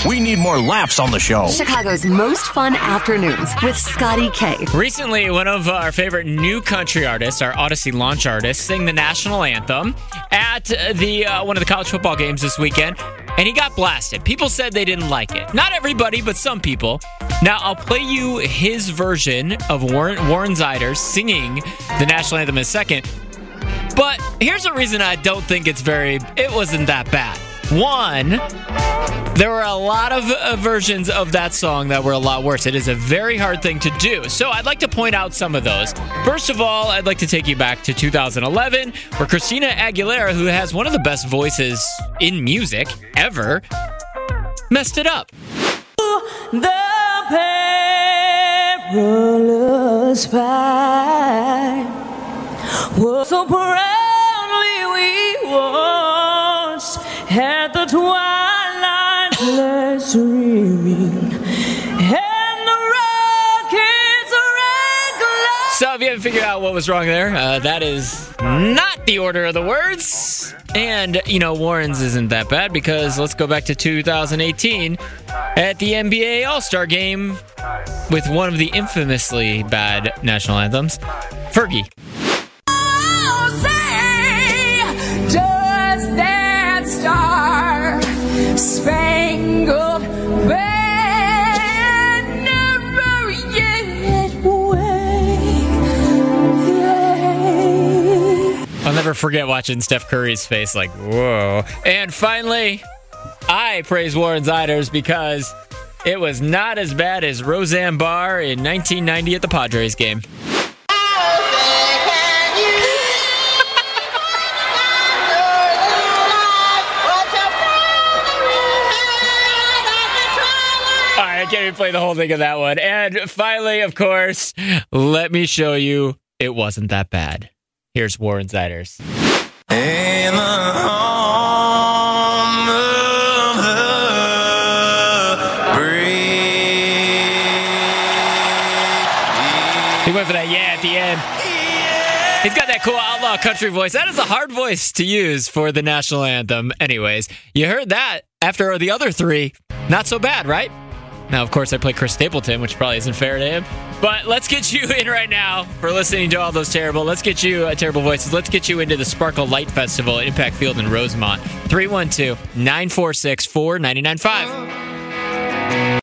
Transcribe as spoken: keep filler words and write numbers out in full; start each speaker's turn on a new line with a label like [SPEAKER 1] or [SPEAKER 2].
[SPEAKER 1] We need more laughs on the show.
[SPEAKER 2] Chicago's most fun afternoons with Scotty K.
[SPEAKER 3] Recently, one of our favorite new country artists, our Odyssey launch artist, sang the national anthem at the uh, one of the college football games this weekend, and he got blasted. People said they didn't like it. Not everybody, but some people. Now, I'll play you his version of Warren, Warren Zeiders singing the national anthem in a second. But here's a reason I don't think it's very, it wasn't that bad. One, there were a lot of uh, versions of that song that were a lot worse. It is a very hard thing to do. So I'd like to point out some of those. First of all, I'd like to take you back to two thousand eleven, where Christina Aguilera, who has one of the best voices in music ever, messed it up.
[SPEAKER 4] The perilous fight was so proudly we watched at the twilight's last streaming, and the rockets regular.
[SPEAKER 3] So if you haven't figured out what was wrong there, uh, that is not the order of the words. And, you know, Warren's isn't that bad, because let's go back to two thousand eighteen at the N B A All-Star Game with one of the infamously bad national anthems, Fergie.
[SPEAKER 4] Spangled banner yet wave.
[SPEAKER 3] I'll never forget watching Steph Curry's face like, whoa. And finally, I praise Warren Zeiders because it was not as bad as Roseanne Barr in nineteen ninety at the Padres game. I can't even play the whole thing of that one. And finally, of course, let me show you it wasn't that bad. Here's Warren Zeiders.
[SPEAKER 5] In the home of the brave.
[SPEAKER 3] He went for that yeah at the end. He's got that cool outlaw country voice. That is a hard voice to use for the national anthem. Anyways, you heard that after the other three. Not so bad, right? Now, of course, I play Chris Stapleton, which probably isn't fair to him. But let's get you in right now for listening to all those terrible. Let's get you uh, terrible voices. Let's get you into the Sparkle Light Festival at Impact Field in Rosemont. three one two, nine four six, four nine nine five.